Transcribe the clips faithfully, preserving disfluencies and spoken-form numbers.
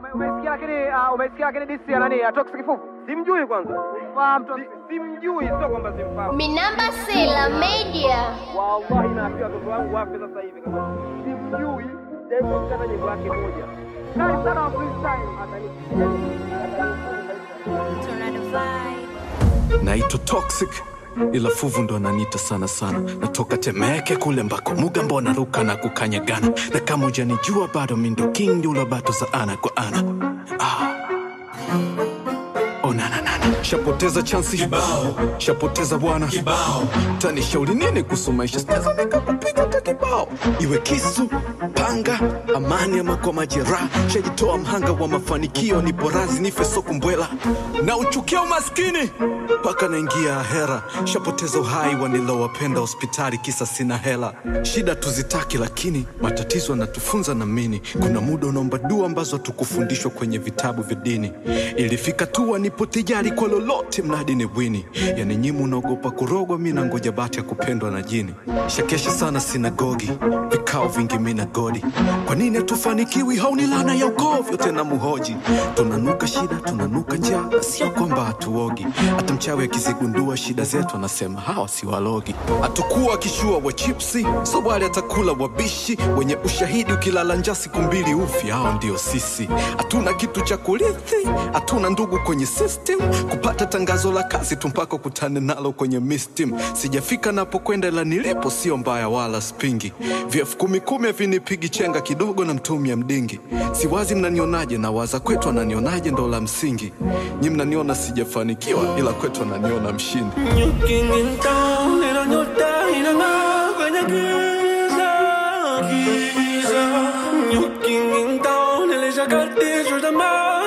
Umesikia lakini umesikia lakini disi nani? Toxic kifufu. Simjui kwanza. Fahamu Toxic. Simjui sio kwamba simfahamu. Minamba Sela Media. Wallahi naambia watoto wangu wape sasa hivi kama simjui, hebu mkata nyimbo yake moja. Kali sana wa freestyle. Tornado vibe. Naitwa Toxic, ila fuvu ndo ananiita sana sana. Natoka Temeke kule mbako muga mbona ruka na kukanyagana. Na kama hujanijua bado mimi ndo king yule bato za ana kwa ana. Ah. Oh na na na. Shapoteza chansi kibao, shapoteza bwana kibao. Tani shauri nini kusumaisha steza nikakupiga hata kibao. Iwe kisu, panga, amani ama kwa majeraha. Shajitoa mhanga wa mafanikio ni porazi nife soko mbwela. Na uchukia umaskini paka naingia ahera. Shapoteza uhai wanilowapenda hospitali kisa sina hela. Shida tuzitaki lakini matatizo yanatufunza na mini. Kuna muda unaomba dua ambazo tukufundishwa kwenye vitabu vya dini. Ilifika tu nipo tijari kwa lolote mnadi ni wini. Yani nyimu unaogopa kurogwa mimi na ngoja bahati ya kupendwa na jini. Shakesha sana sinagogi, vikao vingi mimi na godi. Kwa nini hatufanikiwi hauni lana ya ukovyo tena muhoji. Tunanuka shida, tunanuka njaa, sio kwamba hatuogi. Hata mchawi akizigundua shida zetu anasema hawa si walogi. Atakuwa kishua wa chipsi, so wale atakula wabishi. Wenye ushahidi ukilala njaa siku mbili ufi, hao ndio sisi. Hatuna kitu cha kurithi, hatuna ndugu kwenye system. Kupata tangazo la kazi tumpaka kutane nalo kwenye mistim. Sijafika napokwenda ila nilipo sio mbaya wala spingi. Vyefu kumi kumi vinipigi chenga kidogo na mtumia mdingi. Siwazi mnanionaje na waza kwetu ananionaje ndo la msingi. Nyi mnaniona sijafanikiwa ila kwetu ananiona mshindi. King in town, ila nyota inang'aa kwenye giza, giza. King in town, nilishakatishwa tamaa.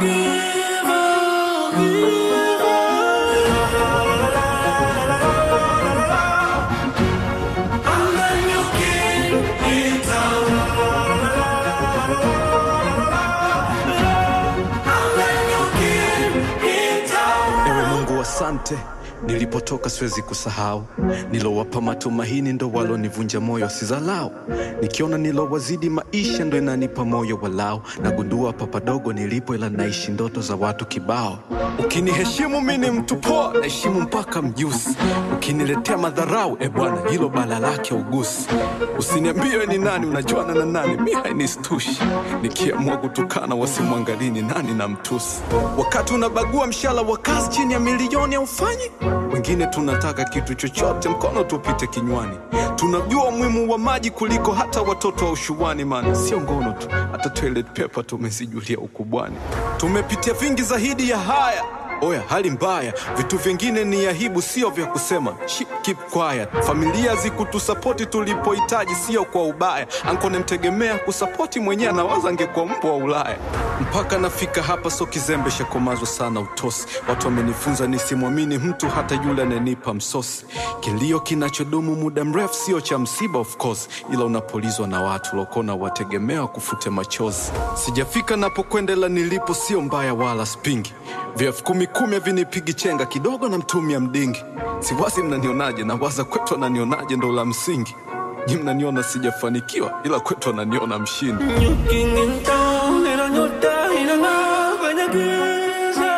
Asante, nilipotoka siwezi kusahau. Nilowapa matumaini ndo walonivunja moyo sizalao. Nikiona nilowazidi maisha ndo inanipa moyo walao. Nagundua papadogo nilipo ila naishi ndoto za watu kibao. Ukiniheshimu mimi ni mtu poa, naheshimu mpaka mjusi. Ukiniletea madharau e bwana hilo bala lake ugusi. Usiniambie ni nani unajuana na nani, mimi hainistushi. Nikiamua kutukana wasimwangalini nani na mtusi. Wakati unabagua mshala wa kazi chini ya milioni haufanyi. Wengine tunataka kitu chochote mkono tupite kinywani. Tunajua umuhimu wa maji kuliko hata watoto wa ushuani man. Sio ngono tu, hata toilet paper tumesijulia ukubwani. Tumepitia vingi zaidi ya haya. Oya hali mbaya, vitu vingine ni aibu sio vya kusema. Shit, keep quiet. Familia zikutusapoti tulipohitaji sio kwa ubaya. Anko nemtegemea kusapoti mwenyewe anawaza angekuwa mbwa wa Ulaya. Mpaka nafika hapa so kizembe shakomazwa sana utosi. Watu wamenifunza nisimwamini mtu hata yule ananipa msosi. Kilio kinachodumu muda mrefu sio cha msiba of course. Ila unapolizwa na watu lokona wategemea kufute machozi. Sijafika napokwenda la nilipo sio mbaya wala spingi. Vyefu kumi kumi vinipigi chenga kidogo na mtumia mdingi. Siwazi mnanionaje na waza kwetu ananionaje ndo la msingi. Nyi mnaniona sijafanikiwa ila kwetu ananiona mshindi. King in town, ila nyota inang'aa kwenye giza,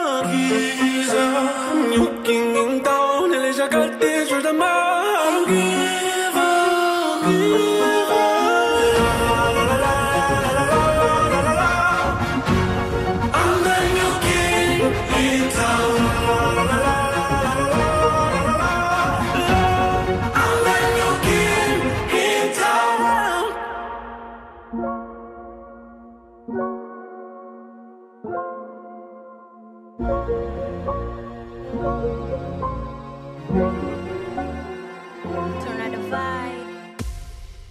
giza. King in town, nilishakatishwa tamaa. Thank you.